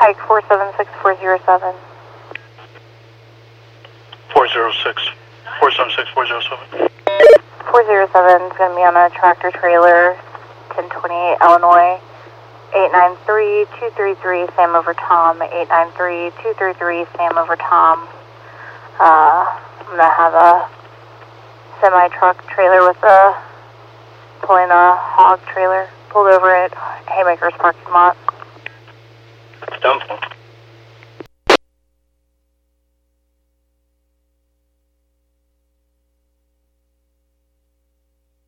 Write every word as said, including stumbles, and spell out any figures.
Pike four seven six four zero seven. four zero six, four seven six, four zero seven. four zero seven is going to be on a tractor trailer, ten twenty-eight Illinois. eight nine three two three three, Sam over Tom. eight nine three two three three, Sam over Tom. Uh, I'm going to have a semi-truck trailer with a, pulling a hog trailer, pulled over at Haymakers parking lot. Dump.